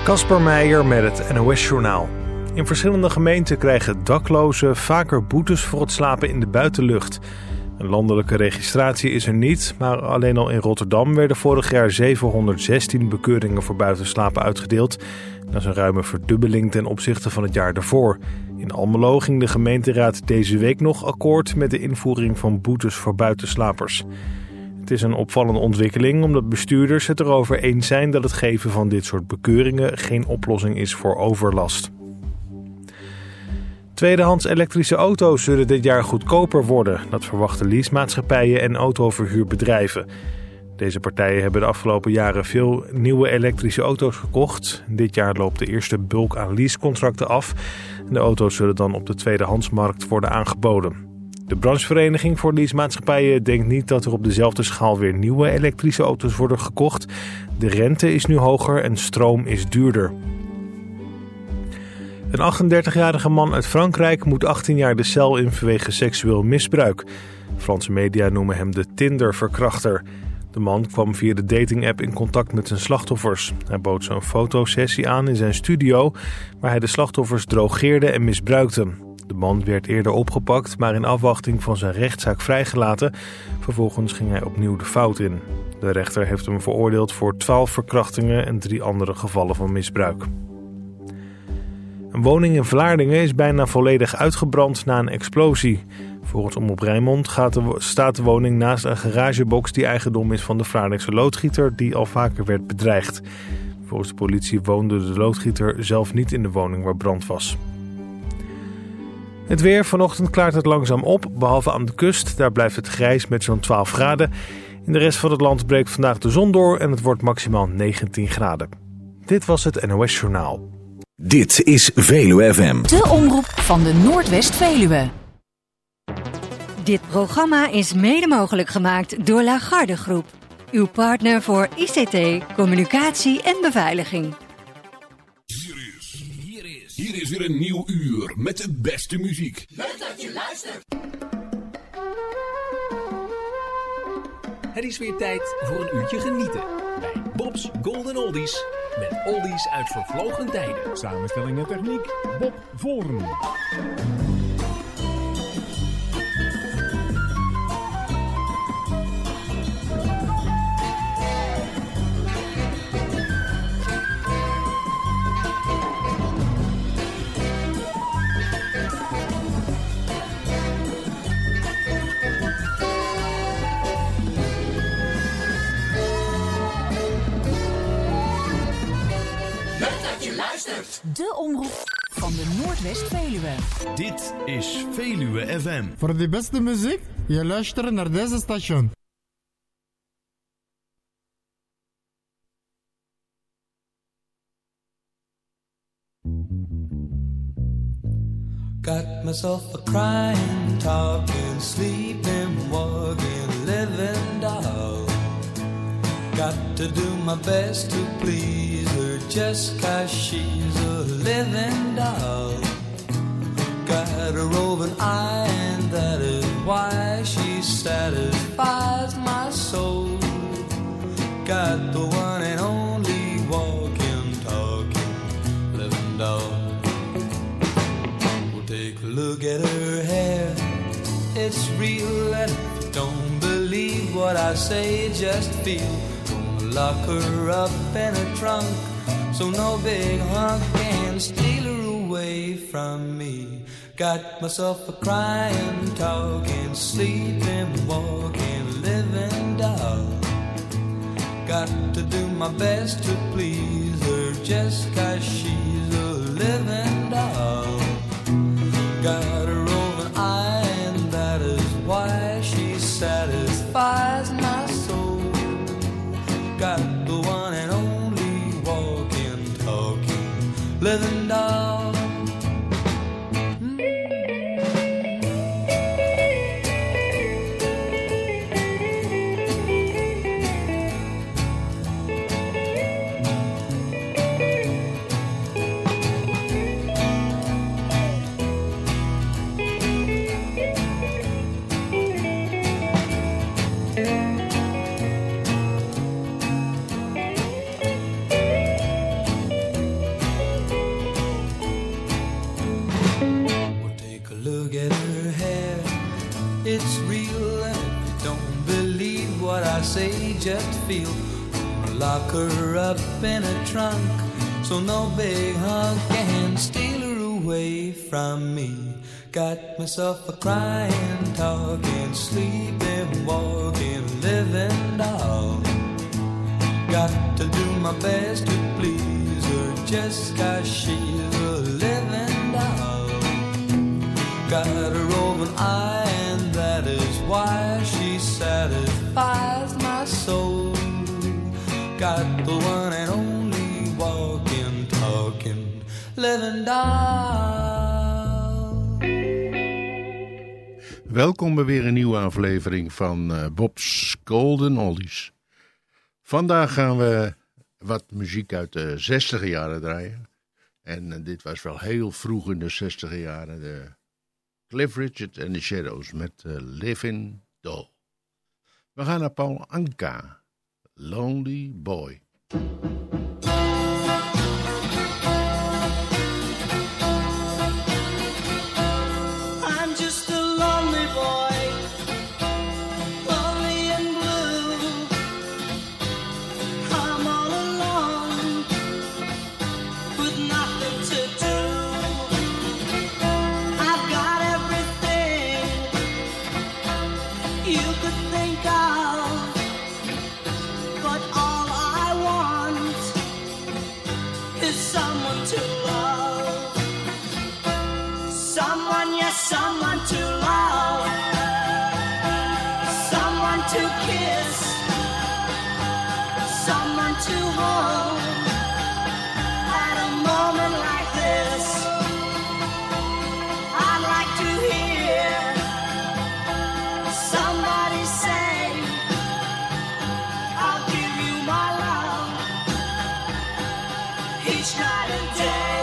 Kasper Meijer met het NOS-journaal. In verschillende gemeenten krijgen daklozen vaker boetes voor het slapen in de buitenlucht. Een landelijke registratie is er niet, maar alleen al in Rotterdam werden vorig jaar 716 bekeuringen voor buitenslapen uitgedeeld. Dat is een ruime verdubbeling ten opzichte van het jaar daarvoor. In Almelo ging de gemeenteraad deze week nog akkoord met de invoering van boetes voor buitenslapers. Het is een opvallende ontwikkeling omdat bestuurders het erover eens zijn dat het geven van dit soort bekeuringen geen oplossing is voor overlast. Tweedehands elektrische auto's zullen dit jaar goedkoper worden. Dat verwachten leasemaatschappijen en autoverhuurbedrijven. Deze partijen hebben de afgelopen jaren veel nieuwe elektrische auto's gekocht. Dit jaar loopt de eerste bulk aan leasecontracten af. De auto's zullen dan op de tweedehandsmarkt worden aangeboden. De branchevereniging voor leasemaatschappijen denkt niet dat er op dezelfde schaal weer nieuwe elektrische auto's worden gekocht. De rente is nu hoger en stroom is duurder. Een 38-jarige man uit Frankrijk moet 18 jaar de cel in vanwege seksueel misbruik. Franse media noemen hem de Tinder-verkrachter. De man kwam via de datingapp in contact met zijn slachtoffers. Hij bood ze een fotosessie aan in zijn studio, waar hij de slachtoffers drogeerde en misbruikte. De man werd eerder opgepakt, maar in afwachting van zijn rechtszaak vrijgelaten. Vervolgens ging hij opnieuw de fout in. De rechter heeft hem veroordeeld voor 12 verkrachtingen en 3 andere gevallen van misbruik. Een woning in Vlaardingen is bijna volledig uitgebrand na een explosie. Volgens Omroep Rijnmond staat de woning naast een garagebox die eigendom is van de Vlaardingse loodgieter die al vaker werd bedreigd. Volgens de politie woonde de loodgieter zelf niet in de woning waar brand was. Het weer, vanochtend klaart het langzaam op, behalve aan de kust. Daar blijft het grijs met zo'n 12 graden. In de rest van het land breekt vandaag de zon door en het wordt maximaal 19 graden. Dit was het NOS Journaal. Dit is Veluwe FM. De omroep van de Noordwest-Veluwe. Dit programma is mede mogelijk gemaakt door Lagarde Groep. Uw partner voor ICT, communicatie en beveiliging. Hier is weer een nieuw uur met de beste muziek. Leuk dat je luistert. Het is weer tijd voor een uurtje genieten bij Bob's Golden Oldies. Met oldies uit vervlogen tijden. Samenstelling en techniek, Bob Voorn. De omroep van de Noordwest-Veluwe. Dit is Veluwe FM. Voor de beste muziek, je luistert naar deze station. Got myself a crying, talking, sleeping, walking, living doll. Got to do my best to please her just 'cause she's a living doll. Got a roving eye and that is why she satisfies my soul. Got the one and only walking, talking, living doll. Well, take a look at her hair, it's real, and if you don't believe what I say, just feel. Lock her up in a trunk, so no big hunk can steal her away from me. Got myself a crying, talking, sleeping, walking, living doll. Got to do my best to please her just 'cause she's a living doll. Got a roving eye and that is why she satisfies my soul. Got the one and only walking, talking, living doll. say, just feel. Lock her up in a trunk, so no big hunk can steal her away from me. Got myself a crying, talking, sleeping, walking, living doll. Got to do my best to please her, just 'cause she's a living doll. Got a roving eye, and that is why she satisfies my soul. Got the one and only walking, talking, living doll. Welkom bij weer een nieuwe aflevering van Bob's Golden Oldies. Vandaag gaan we wat muziek uit de 60e jaren draaien. En dit was wel heel vroeg in de 60e jaren. De Cliff Richard and the Shadows met Living Doll. We gaan naar Paul Anka, Lonely Boy. Someone to love, someone to kiss, someone to hold. At a moment like this, I'd like to hear somebody say, I'll give you my love each night and day.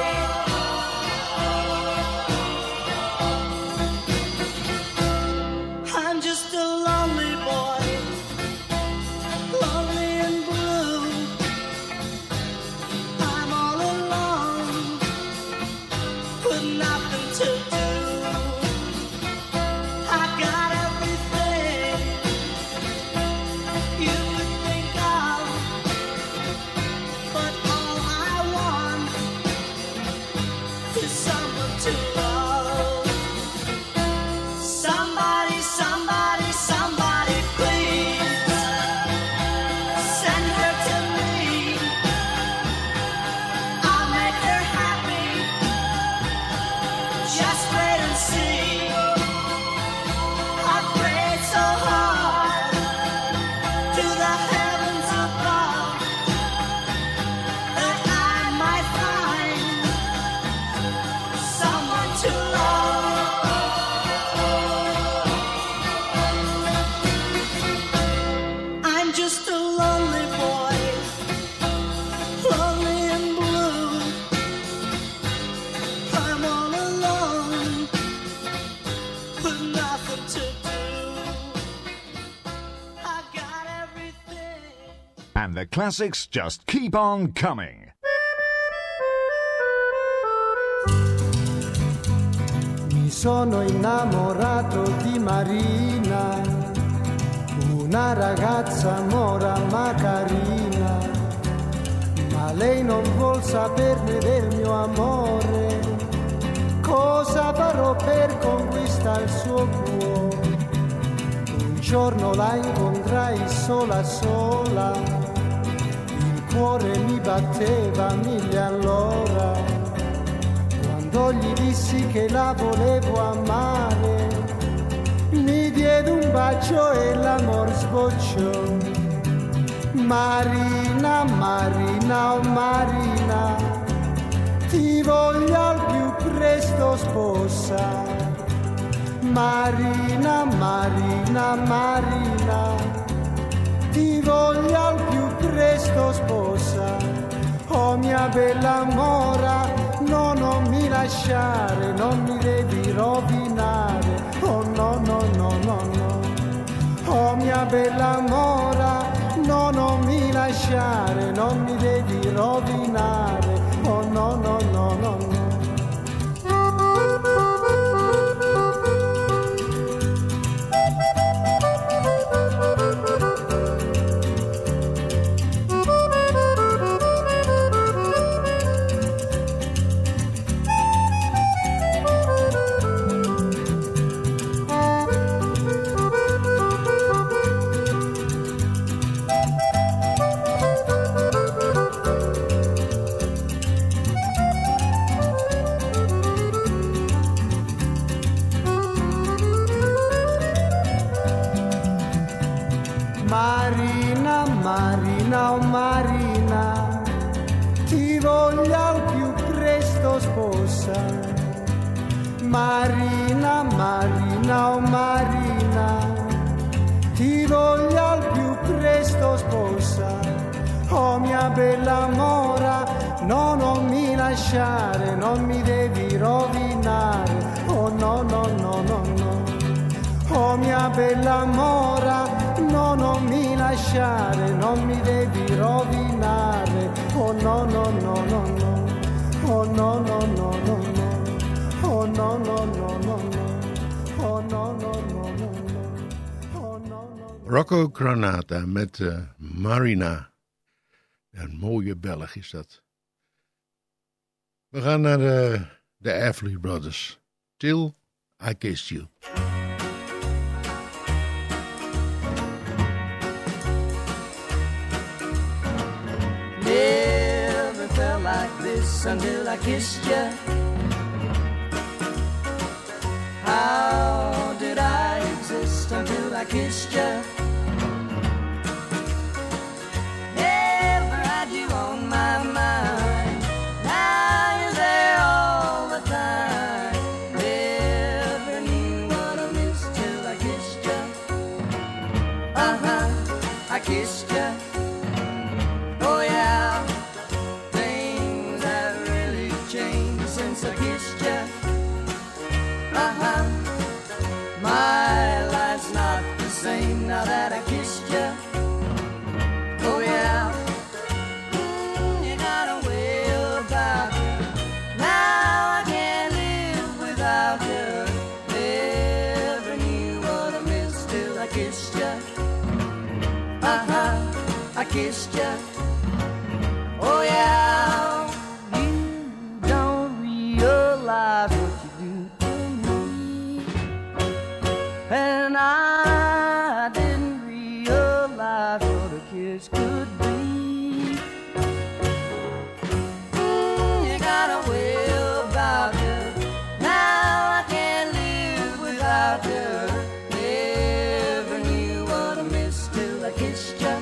And the classics just keep on coming. Mi sono innamorato di Marina, una ragazza mora ma carina, ma lei non vuol saperne del mio amore. Cosa farò per conquistare il suo cuore? Un giorno la incontrai sola sola, il cuore mi batteva 1000 all'ora. Quando gli dissi che la volevo amare, mi diede un bacio e l'amor sbocciò. Marina, Marina, oh Marina, ti voglio al più presto sposa. Marina, Marina, Marina, ti voglio al più presto sposa. Oh mia bella mora, no, non mi lasciare, non mi devi rovinare. Oh no, no, no, no, no. Oh mia bella mora, no, non mi lasciare, non mi devi rovinare. Oh no, no, no, no, no. sposa. Marina, Marina, oh Marina, ti voglio al più presto sposa. Oh mia bella mora, no, non mi lasciare, non mi devi rovinare. Oh no, no, no, no, no. Oh mia bella mora, no, non mi lasciare, non mi devi rovinare. Oh no, no, no, no, no. Oh no, no, no, no, no. Oh no, no, no, no, no. Oh no, no, no, no, no. Oh no, no. Rocco Granata met Marina. Een mooie Belg is dat. We gaan naar de Everly Brothers. Till I Kissed You. Never felt like this until I kissed you. How did I exist until I kissed you? Never had you on my mind. Now you're there all the time. Never knew what I missed till I kissed you. I kissed you. Oh yeah, things have really changed since I kissed you. My life's not the same now that I kissed you. Oh yeah, you got a way about you. Now I can't live without you. Never knew what I missed till I kissed you. I kissed you. Oh yeah, you don't realize what you do to me, and I didn't realize what a kiss could be. You got a way about you. Now I can't live without you. Never knew what I missed till I kissed you.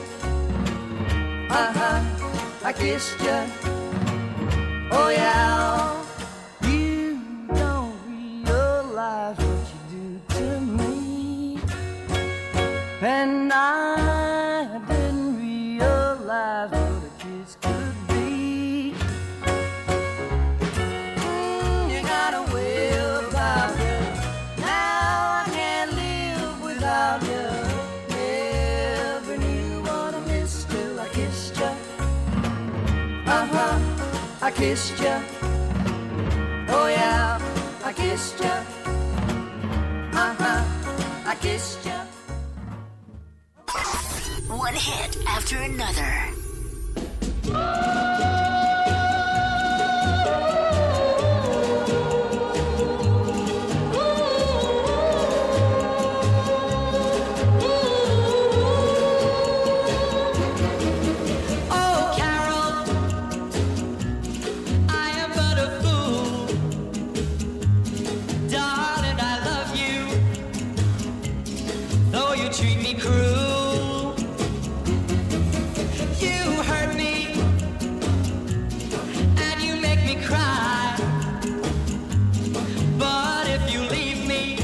I kissed you. Oh yeah, you don't realize what you do to me, and I didn't realize what a kiss could be. You got a way about you. Now I can't live without you. Never knew what I missed till I kissed you. I kissed you. Oh yeah, I kissed you. I kissed you. One hit after another. Treat me cruel. You hurt me, and you make me cry. But if you leave me,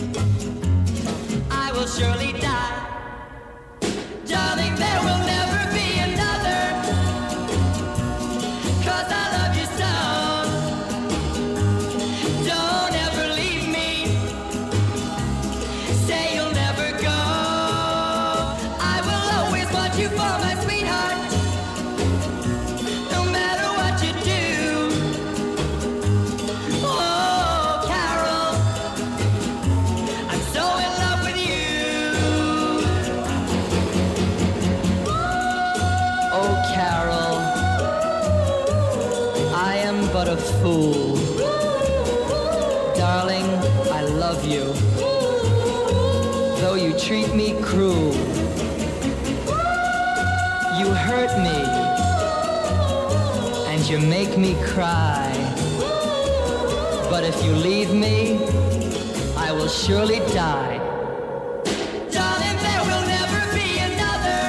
I will surely die. Darling, there will never be another, 'cause I love you so. Don't ever leave me. Say you'll never go. You for my sweetheart, no matter what you do. Oh, Carol, I'm so in love with you. Oh, Carol, I am but a fool. Darling, I love you, though you treat me cruel. You hurt me, and you make me cry. But if you leave me, I will surely die. Darling, there will never be another,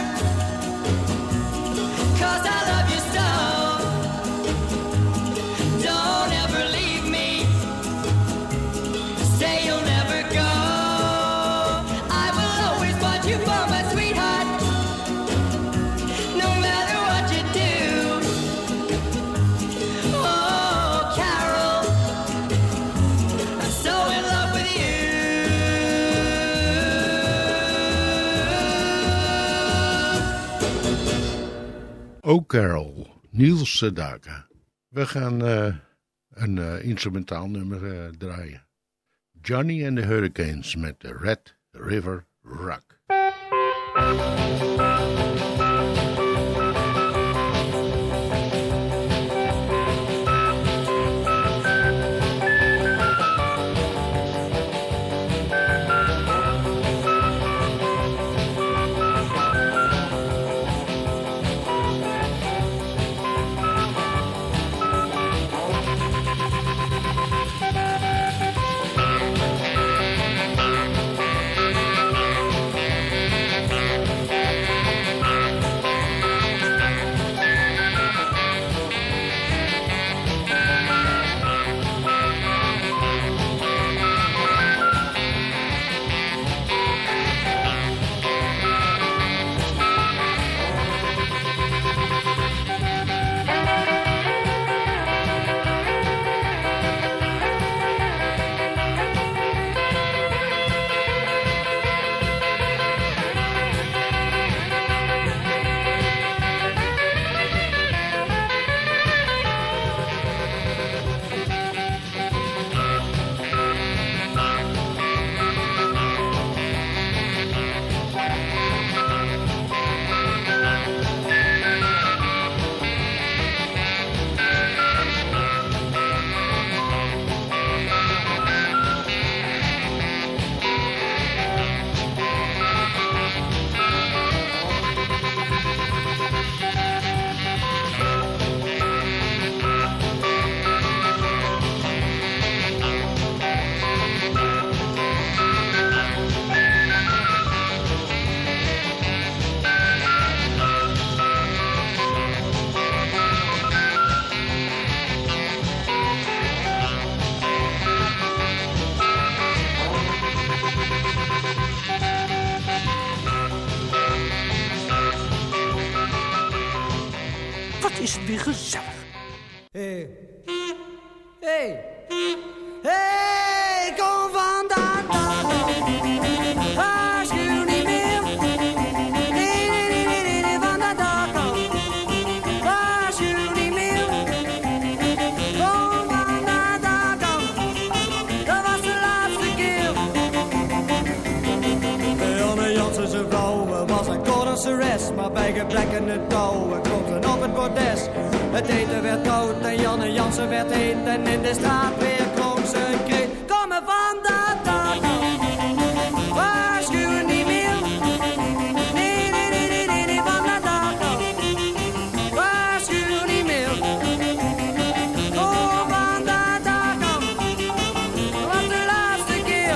'cause I love you so. Don't ever leave me. Oh Carol, Niels Sedaka. We gaan een instrumentaal nummer draaien. Johnny and the Hurricanes met de Red River Rock. Is het weer gezellig. Hey, kom vandaan. Waarschuw niet meer. Nee, van de dak af. Waarschuw niet meer. Kom van de dak af. Dat was de laatste keer. Janne Jansen zijn vrouw was een Cordenseres, maar bij gebrek aan het touw klonk ze op het bordes. Het eten werd koud en Jan en Jansen werd heet. En in de straat weer klonk ze een kreet. Kom er van de dak af. Waarschuwen niet meer. Nee, van de dak af. Waarschuwen niet meer. Kom van de dak af. Dat was de laatste keer.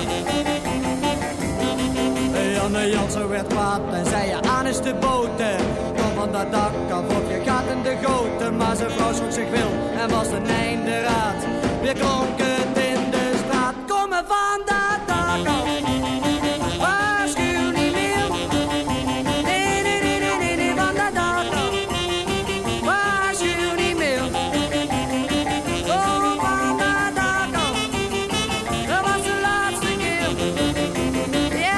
Jan en Jansen werd kwaad en zei je aan is de boten. Van dat dak af of je gaat in de goten. Maar zijn vrouw schrok zich wil en was een einde raad. Weer klonk het in de straat. Kom er van dat dak af. Waarschuw niet meer. Nee, van dat dak af. Waarschuw niet meer. Kom van dat dak af. Dat was de laatste keer. Ja.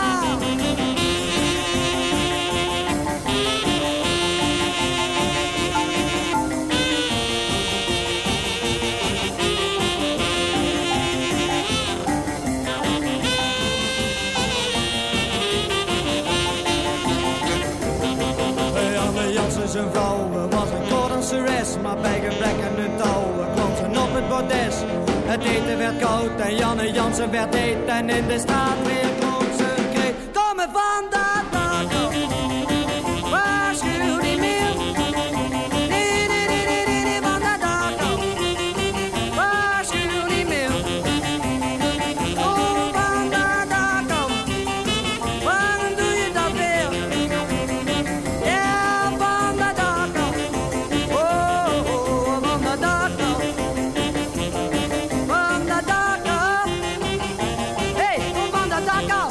Zijn vrouw was een Cordenseres, maar bij gebrek aan de touw klonk ze op het bordes. Het eten werd koud en Jan en Jansen werd heet. En in de straat weer klonk ze een kreet. Kom er van dat dak af. Waarschuw niet meer. Nee, van dat dak af. Waarschuw niet meer. Kom van dat dak af. Waarom doe je dat weer? Ja, van dat dak af. Oh, van dat dak af. Van dat dak af. Hey, kom van dat dak af.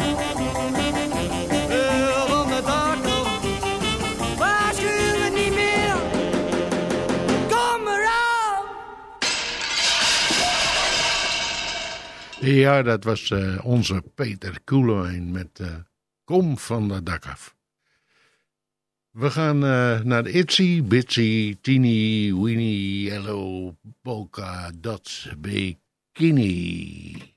Van dat dak af. Waarschuwen niet meer. Kom eraan. Ja, dat was onze Peter Koelewijn met Kom van dat dak af. We gaan naar de Itsy Bitsy Teeny Weeny Yellow Polka Dots Bikini.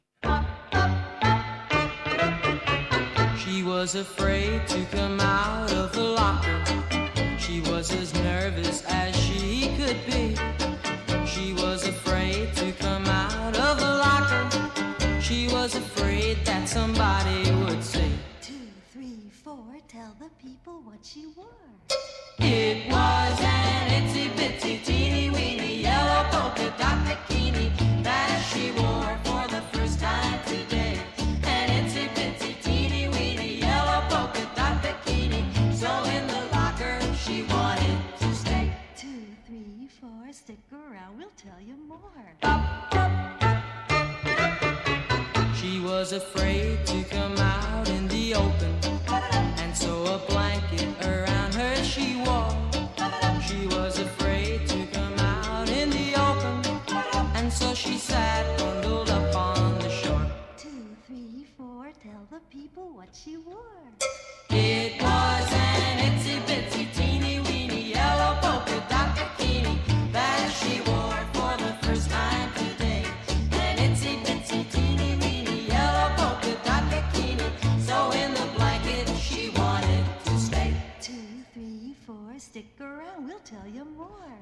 She was afraid to come out of the locker. She was as nervous as she could be. She was afraid to come out of the locker. She was afraid that somebody would say, 2, 3, 4, tell the people what she wore. It was an itsy bitsy teeny weeny yellow polka dot bikini that she wore for the first time today. An itsy bitsy teeny weeny yellow polka dot bikini. So in the locker she wanted to stay. 2, 3, 4, stick around, we'll tell you more. She was afraid to come out in the open, and so a blanket around her she wore. She was afraid to come out in the open, and so she sat bundled up on the shore. 2, 3, 4, tell the people what she wore. It was an itsy bitsy teeny weeny yellow polka dot bikini that she wore for the first time today. An itsy bitsy teeny weeny yellow polka dot bikini. So in the blanket she wanted to stay. 2, 3, 4, stick around, we'll tell you more.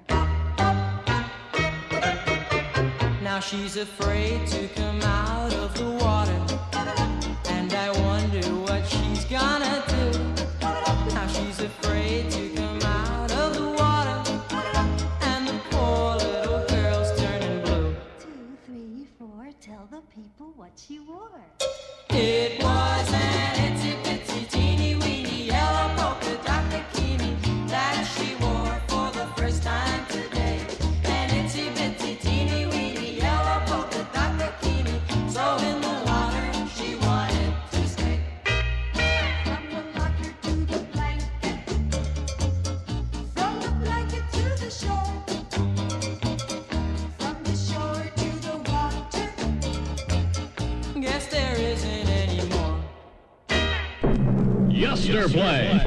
Now she's afraid to come out of the water, and I wonder what she's gonna do. Now she's afraid to come out of the water, and the poor little girl's turning blue. 2, 3, 4, tell the people what she wore. It was an itsy bitsy teeny weeny yellow polka dot bikini that she wore for the first time today. An itsy bitsy teeny weeny yellow polka dot bikini. So in the water she wanted to stay. From the locker to the blanket, from the blanket to the shore, from the shore to the water. Guess there isn't any more. Yester play.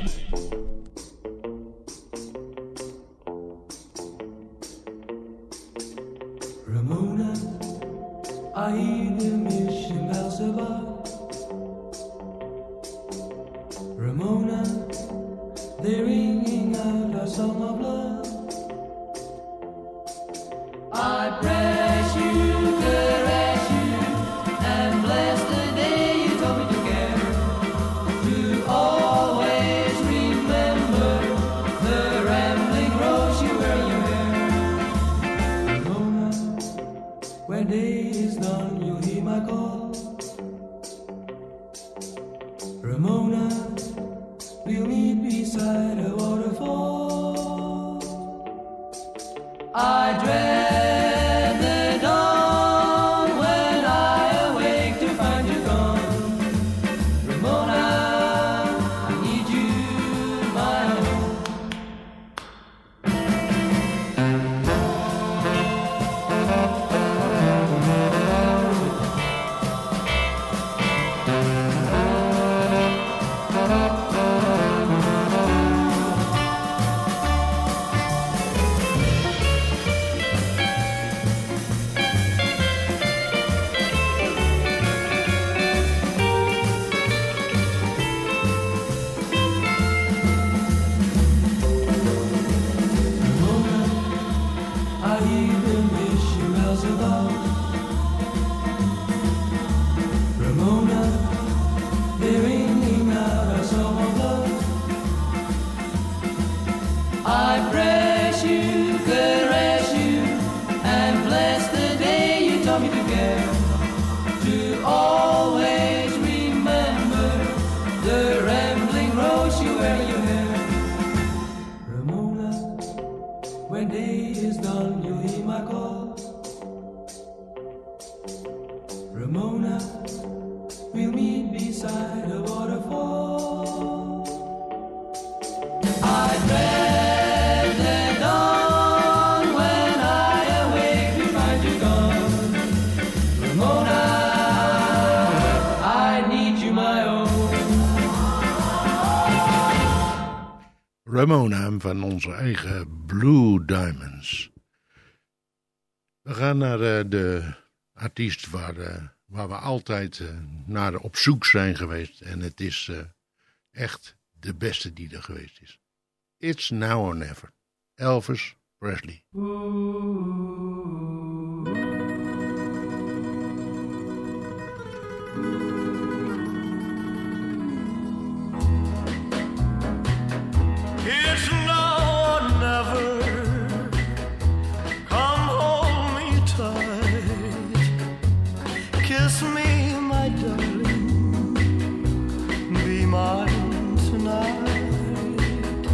Ramona, I hear the mission bells above. Ramona, they're ringing out a song of love. I press you, caress you, and bless the day you told me to care. To always remember the rambling rose you wear in your hair. Ramona, when day is done, you'll hear my call. Ramona, we'll meet beside a waterfall. I dread the dawn when I awake to find you gone. Ramona, I need you, my own. I hear the mission bells above. Ramona, they're ringing out a song of love. I press you, caress you, and bless the day you taught me to care. To always remember the rambling rose you wear in your hair. Ramona, when day is done, you'll hear my call. Ramona, we'll meet beside a waterfall. I dread the dawn when I awake to find you gone. Ramona, I need you, my own. Ramona van onze eigen Blue Diamonds. We gaan naar de artiest waar we altijd naar op zoek zijn geweest. En het is echt de beste die er geweest is. It's Now or Never. Elvis Presley. It's now or never. Come hold me tight. Kiss me, my darling. Be mine tonight.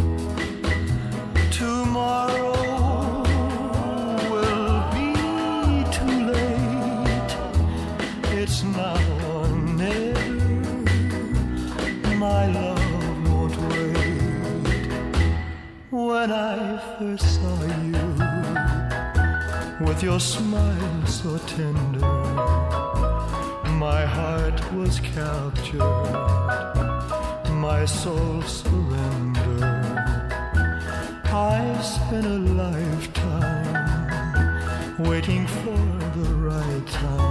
Tomorrow will be too late. It's now or never. My love won't wait. When I first saw you, with your smile so tender, my heart was captured, my soul surrendered. I've spent a lifetime waiting for the right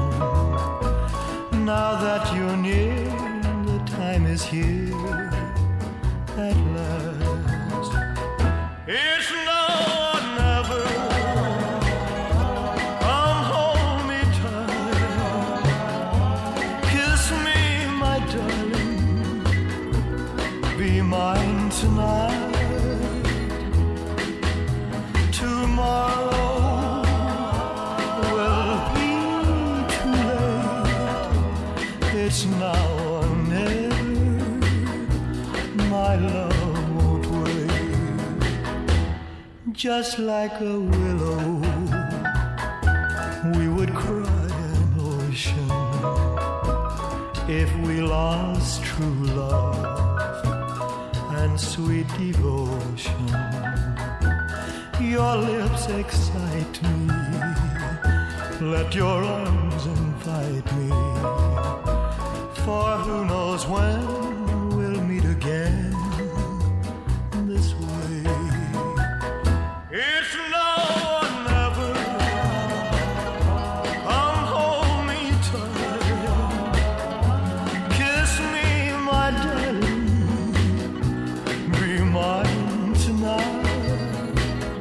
time. Now that you're near, the time is here at last. It's now or never. Come hold me tight. Kiss me, my darling. Be mine tonight. Tomorrow will be too late. It's now or never. My love won't wait. Just like a willow, we would cry an ocean if we lost true love and sweet devotion. Your lips excite me, let your arms invite me, for who knows when we'll meet again this way. It's now or never. Come hold me tight. Kiss me, my darling. Be mine tonight.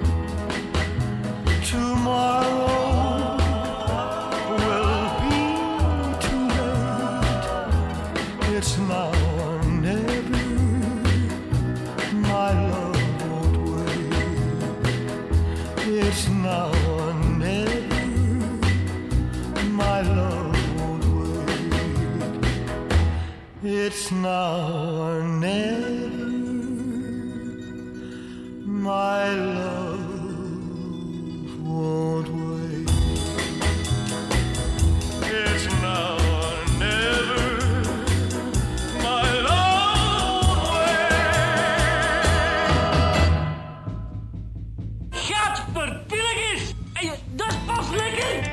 Tomorrow will be too late. It's now or never. My love won't wait. It's now or never. My love won't wait. It's now or never. My love won't wait. It's now or never. My love won't wait. Gadverpilligers! Dat is pas lekker!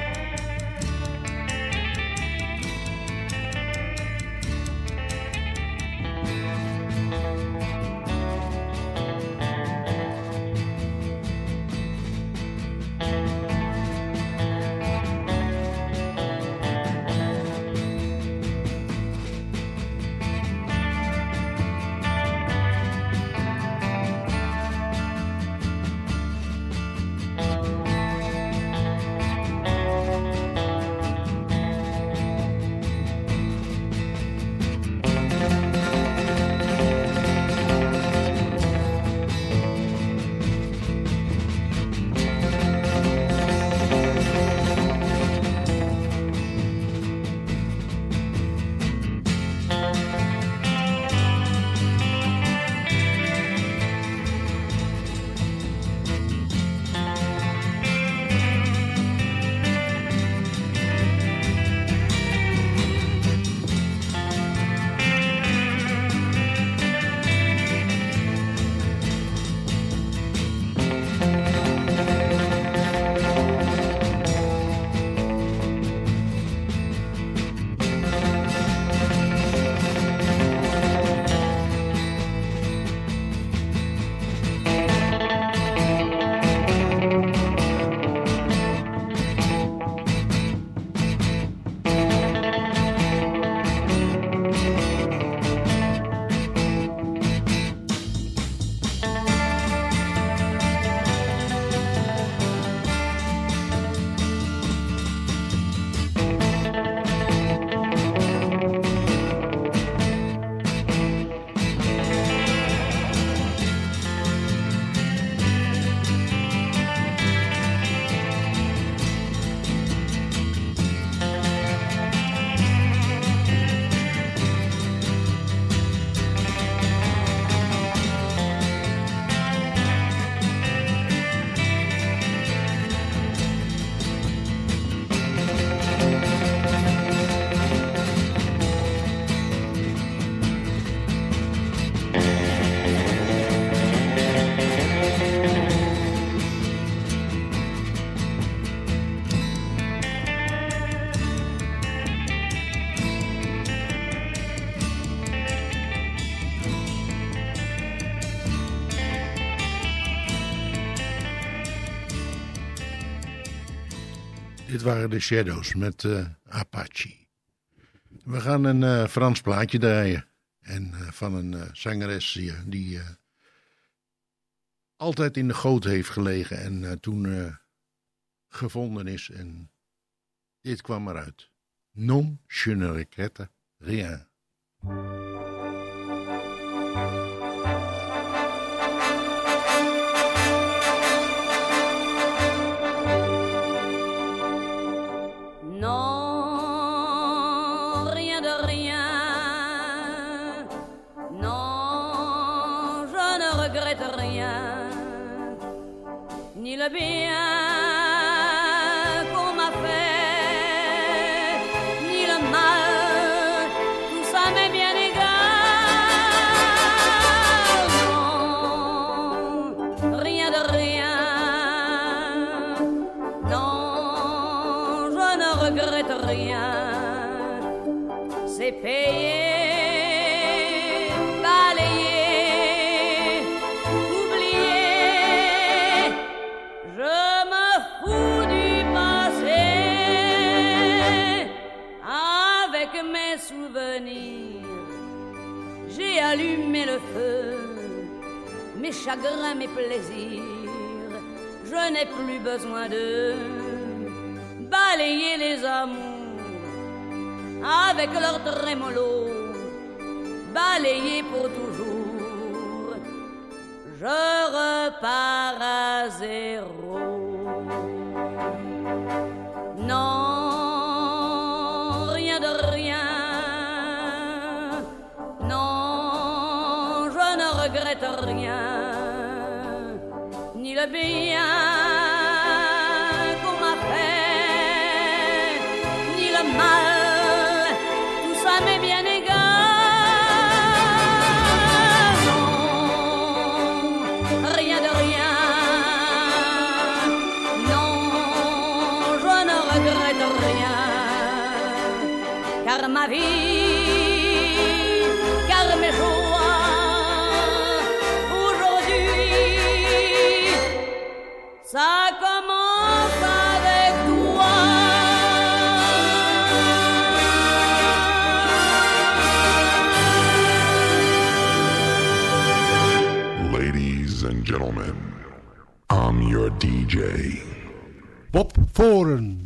Dit waren de Shadows met Apache. We gaan een Frans plaatje draaien. En van een zangeres die altijd in de goot heeft gelegen en toen gevonden is. En dit kwam eruit. Non, je ne regrette rien. Non, rien de rien. Non, je ne regrette rien. Ni le bien qu'on m'a fait, ni le mal, tout ça m'est bien égal. Non, rien de rien. Non, je ne regrette rien. C'est payé, balayé, oublié. Je me fous du passé. Avec mes souvenirs, j'ai allumé le feu. Mes chagrins, mes plaisirs, je n'ai plus besoin de balayer les amours avec leur trémolo, balayer pour toujours. Je repars à zéro. Non, rien de rien. Non, je ne regrette rien. Ni le bien qu'on m'a fait, ni le mal, tout ça m'est bien égal. Non, rien de rien. Non, je ne regrette rien. Car ma vie, car mes joies, aujourd'hui, ça commence avec toi. Ladies and gentlemen, I'm your DJ. Bob Voren.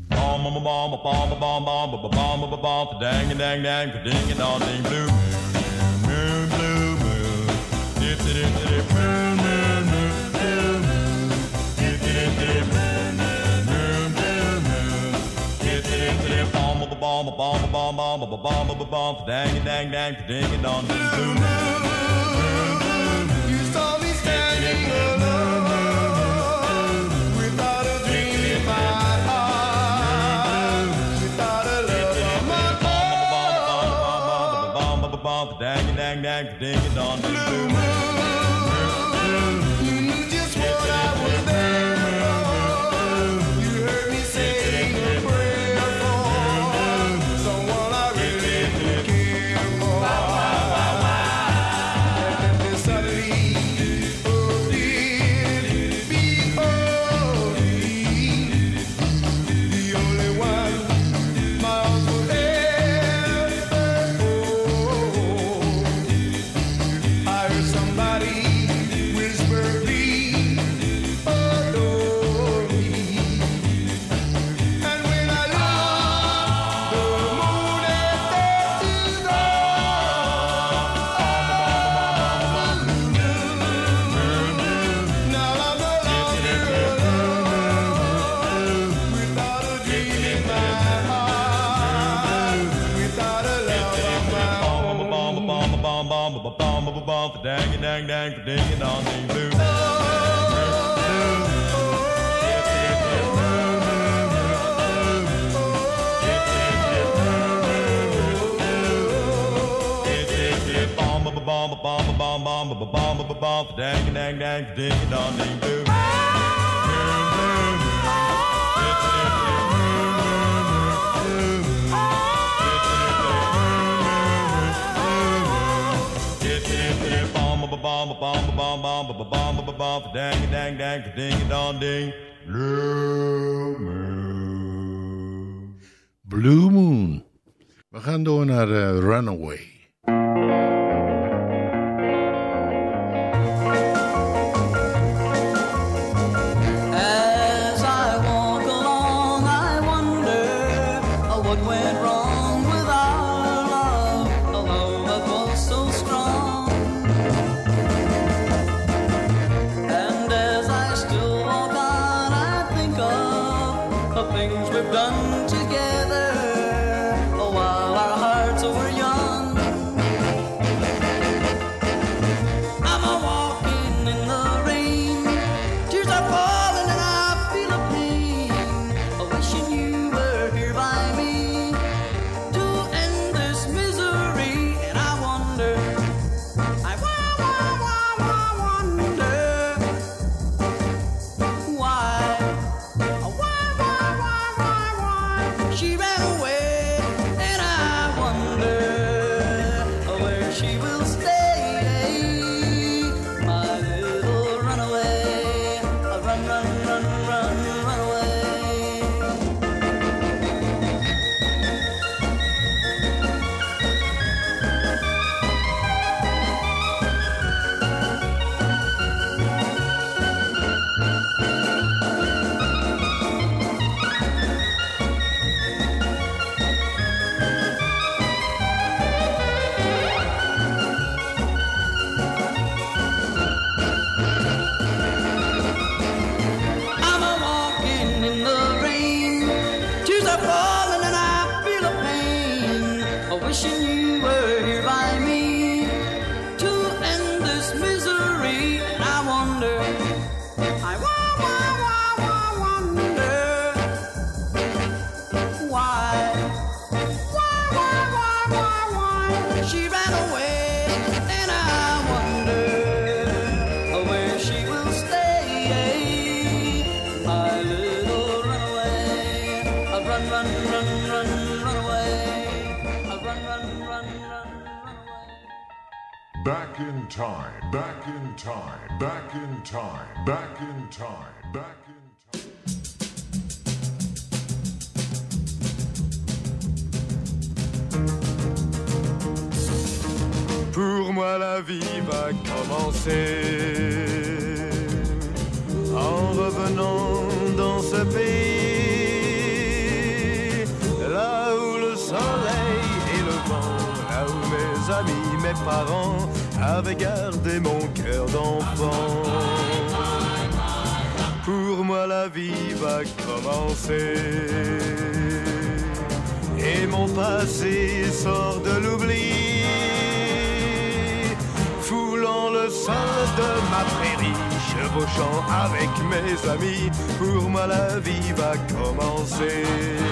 You saw me standing alone, without a dream in my heart, without a love on my heart. Blue moon, you knew just what I was there for. You heard me saying a prayer for someone I really care for. And then suddenly, oh dear, behold me, the only one my arms will ever hold. I heard somebody whisper, please adore me. And when I looked, the moon had set to now I'm no longer alone, without a dream in my heart, without a love of my Dang dang dang ding dong ding blue moon. gaan door naar Runaway. As I walk along, I wonder what went wrong with our love, a love that was so strong. And as I still walk on, I think of the things we've done together while our hearts were young. I'm a walking in the rain, tears are falling and I feel a pain, wishing you were here by me to end this misery. And I wonder, I wonder why she ran away. And I wonder where she will stay, my little runaway. Run, run, run, run, run away. I'm a walking in the rain, tears are falling and I feel a pain, wishing you were here by me to end this misery. And I wonder, I wonder why she ran away. And I wonder where she will stay, my little runaway. Run, run, run, run, run away. Run, run, run, run, run away. Back in time, back in time, back in time, back in time, back in time. Pour moi la vie va commencer en revenant dans ce pays, là où le soleil et le vent, là où mes amis, mes parents avaient gardé mon cœur d'enfant. Pour moi la vie va commencer et mon passé sort de l'oubli, foulant le sol de ma prairie, chevauchant avec mes amis. Pour moi la vie va commencer.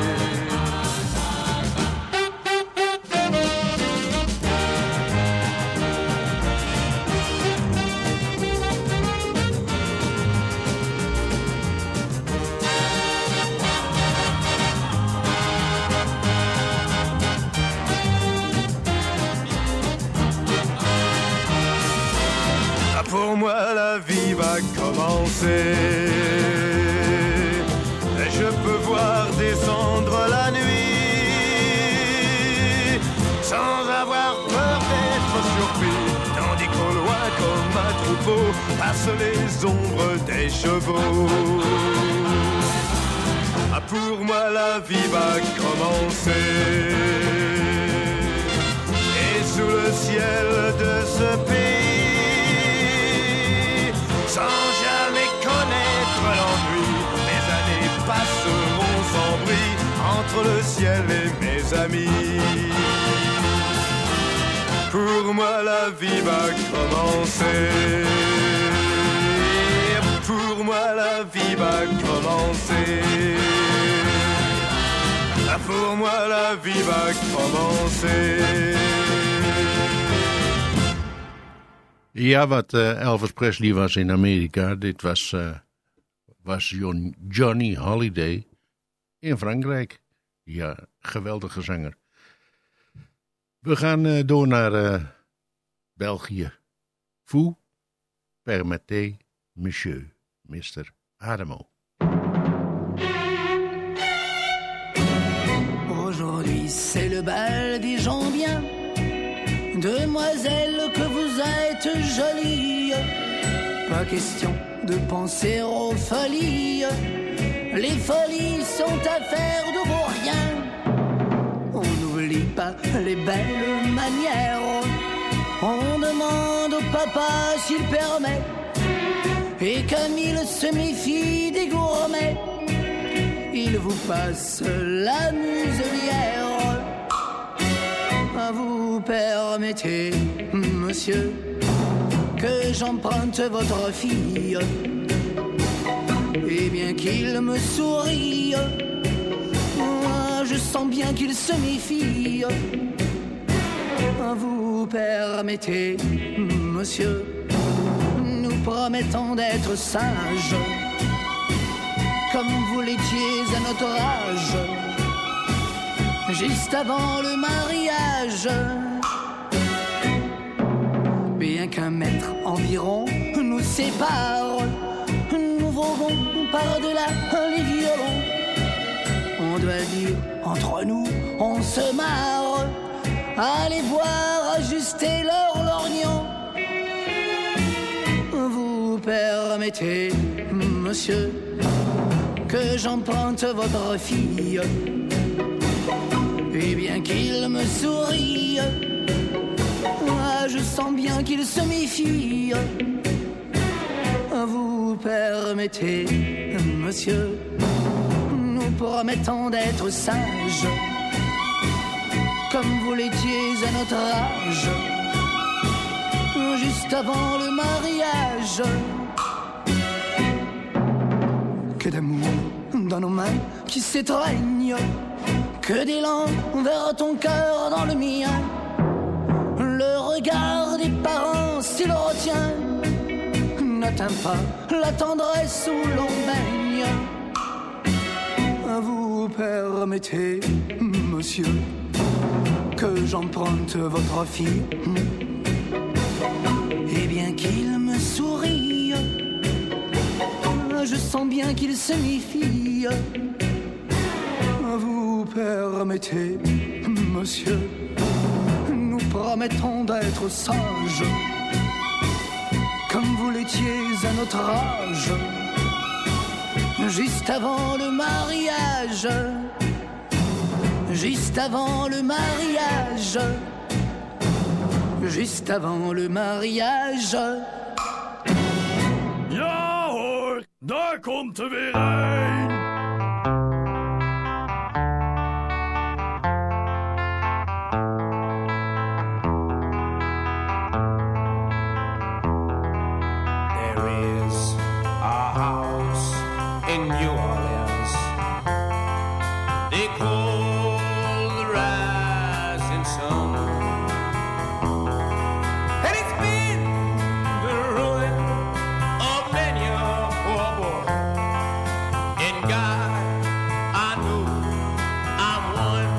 Pour moi la vie va commencer. Je peux voir descendre la nuit sans avoir peur d'être surpris, tandis qu'au loin comme un troupeau passent les ombres des chevaux. Pour moi la vie va commencer. Et sous le ciel de ce pays, sans jamais connaître l'ennui, mes années passeront sans bruit entre le ciel et mes amis. Pour moi la vie va commencer. Pour moi la vie va commencer. Pour moi la vie va commencer. Ja, wat Elvis Presley was in Amerika, dit was Johnny Holiday in Frankrijk. Ja, geweldige zanger. We gaan door naar België. Vous permettez, monsieur, Mr. Adamo. Aujourd'hui c'est le bal celle des gens bien. Demoiselle, que vous êtes jolie. Pas question de penser aux folies. Les folies sont affaires de vos riens. On n'oublie pas les belles manières. On demande au papa s'il permet. Et comme il se méfie des gourmets, il vous passe la muselière. Vous permettez, monsieur, que j'emprunte votre fille. Et bien qu'il me sourie, moi je sens bien qu'il se méfie. Vous permettez, monsieur, nous promettons d'être sages, comme vous l'étiez à notre âge, juste avant le mariage. Bien qu'un mètre environ nous sépare, nous voguons par-delà les violons. On doit dire, entre nous, on se marre. Allez voir ajuster leur lorgnon. Vous permettez, monsieur, que j'emprunte votre fille. Et bien qu'il me sourie, moi je sens bien qu'il se méfie. Vous permettez, monsieur, nous promettons d'être sages, comme vous l'étiez à notre âge, juste avant le mariage. Que d'amour dans nos mains qui s'étreignent, que d'élan vers ton cœur dans le mien. Le regard des parents, s'il retient, n'atteint pas la tendresse où l'on baigne. Vous permettez, monsieur, que j'emprunte votre fille. Et bien qu'il me sourie, je sens bien qu'il se méfie. Vous permettez, monsieur, nous promettons d'être sages, comme vous l'étiez à notre âge, juste avant le mariage, juste avant le mariage, juste avant le mariage. Ja hoor, daar komt er weer een. In New Orleans, they call the rising sun, and it's been the ruin of many a poor boy. And God, I know I'm one.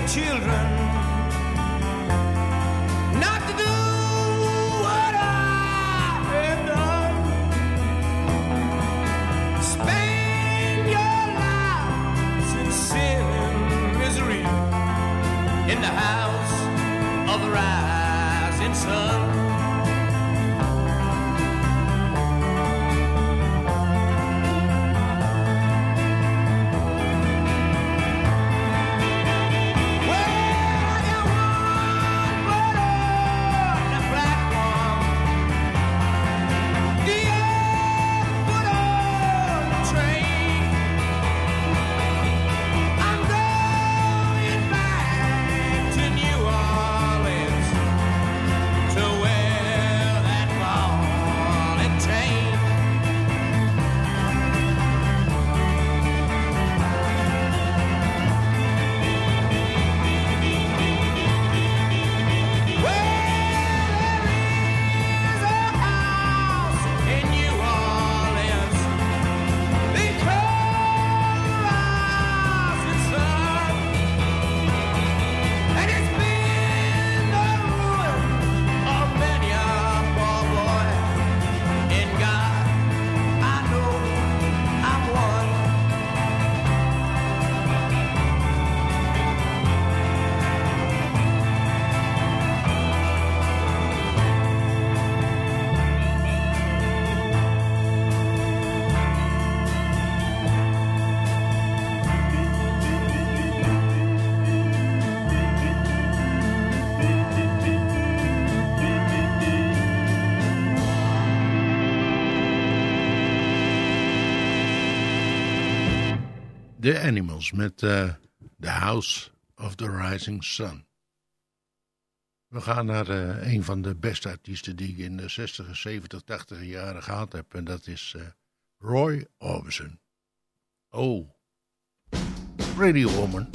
children not to do what I have done. Spend your lives in sin and misery in the house of the rising sun. The Animals met The House of the Rising Sun. We gaan naar een van de beste artiesten die ik in de 60, 70, 80 jaren gehad heb. En dat is Roy Orbison. Oh, Pretty Woman.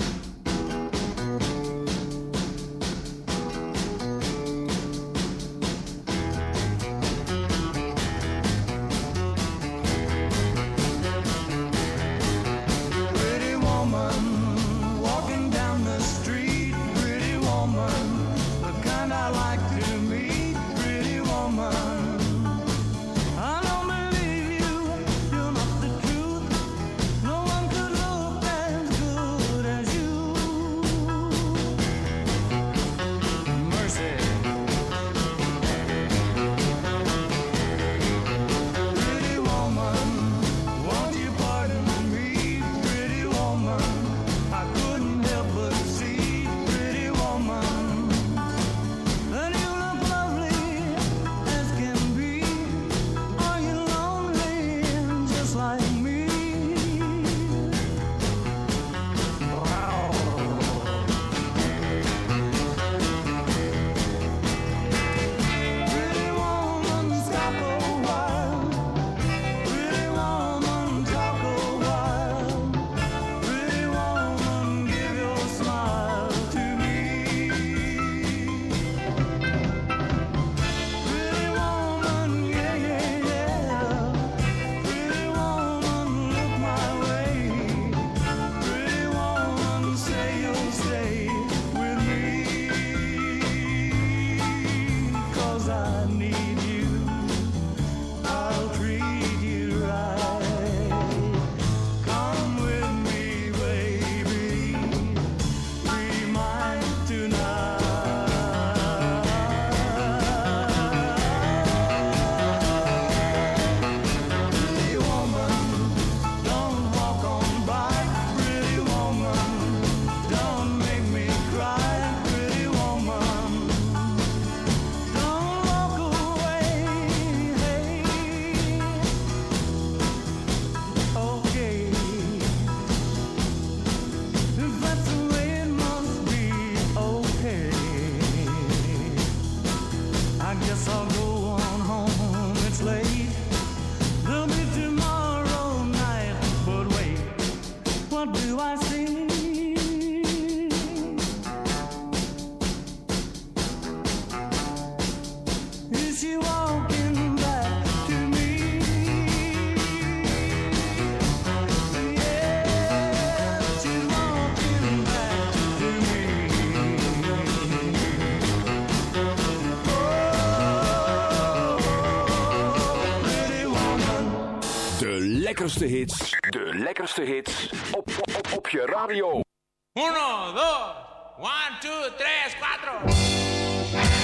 lekkerste hits. De lekkerste hits op je radio. 1, 2, 1, 2, 3, 4.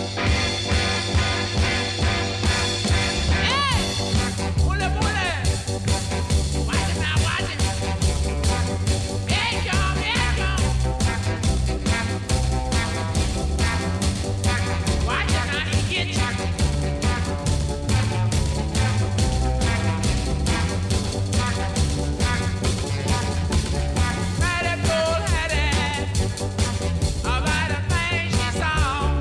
About a thing she saw.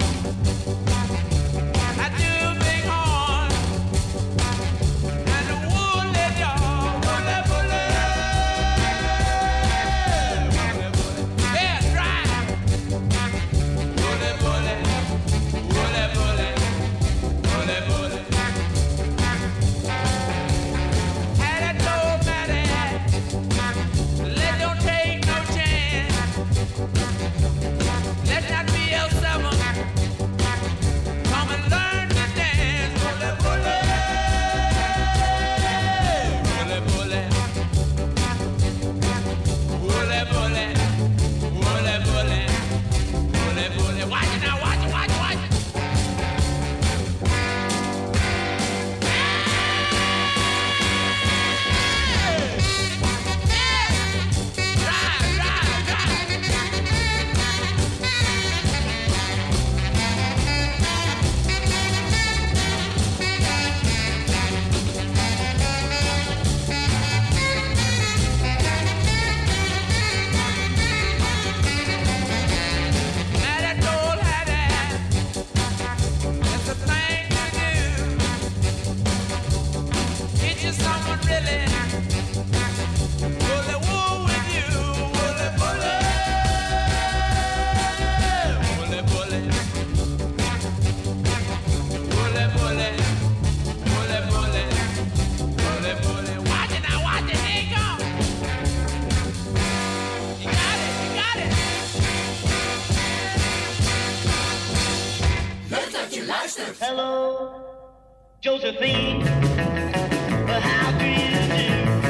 Hello, Josephine. Well, how do you do?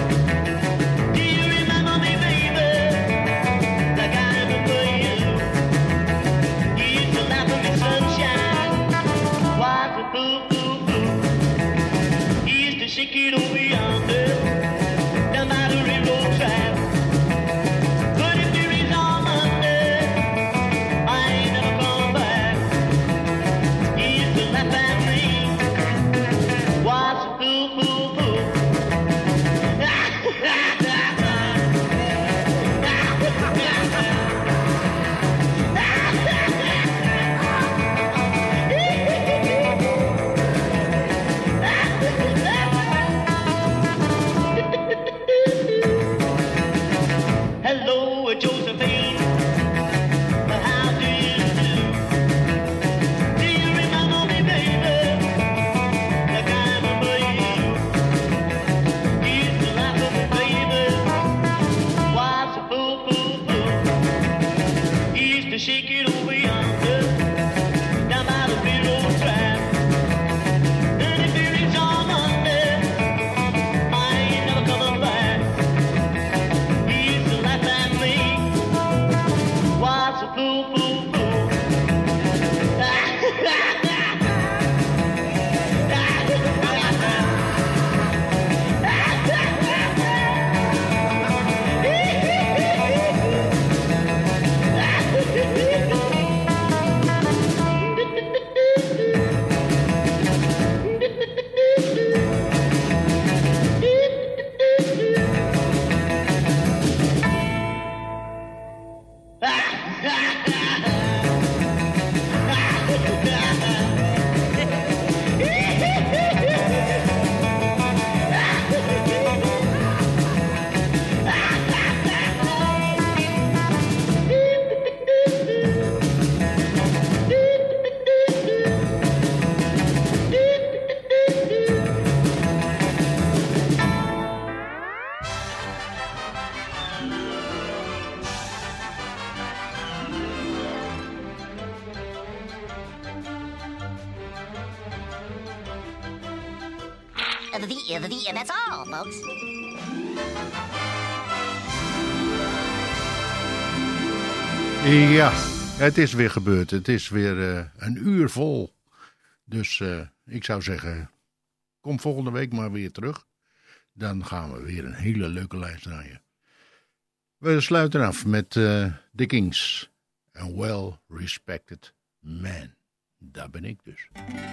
Do you remember me, baby? Like I remember you. You used to laugh at me, sunshine. Why the boo, boo, boo? You used to shake it over yonder, down by the railroad track. But if there is on Monday, I ain't never come back. You used to laugh at me. What's the boo boo? And that's all, folks. Ja, het is weer gebeurd. Het is weer een uur vol. Dus ik zou zeggen, kom volgende week maar weer terug. Dan gaan we weer een hele leuke lijst draaien. We sluiten af met The Kings. A well-respected man. Daar ben ik dus.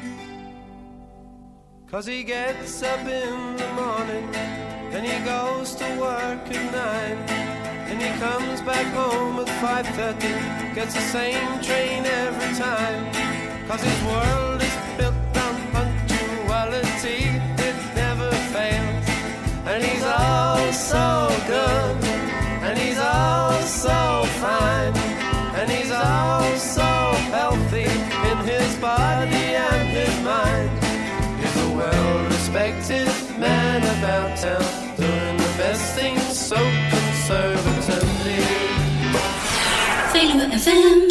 'Cause he gets up in the morning and he goes to work at 9 and he comes back home at 5:30, gets the same train every time. 'Cause his world is built on punctuality, it never fails. And he's all so good, and he's all so fine, and he's all so healthy in his body and his mind. He's a well-respected man about town, doing the best things so conservatively. Veluwe FM.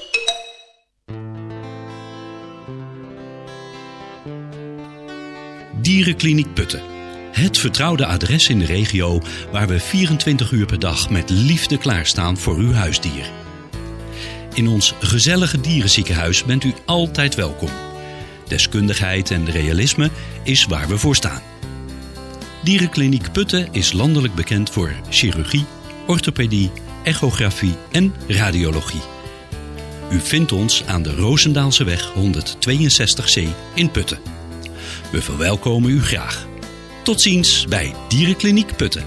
Dierenkliniek Putten. Het vertrouwde adres in de regio waar we 24 uur per dag met liefde klaarstaan voor uw huisdier. In ons gezellige dierenziekenhuis bent u altijd welkom. Deskundigheid en realisme is waar we voor staan. Dierenkliniek Putten is landelijk bekend voor chirurgie, orthopedie, echografie en radiologie. U vindt ons aan de Roosendaalseweg 162C in Putten. We verwelkomen u graag. Tot ziens bij Dierenkliniek Putten.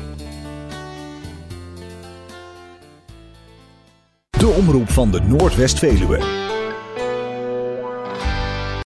De omroep van de Noordwest-Veluwe.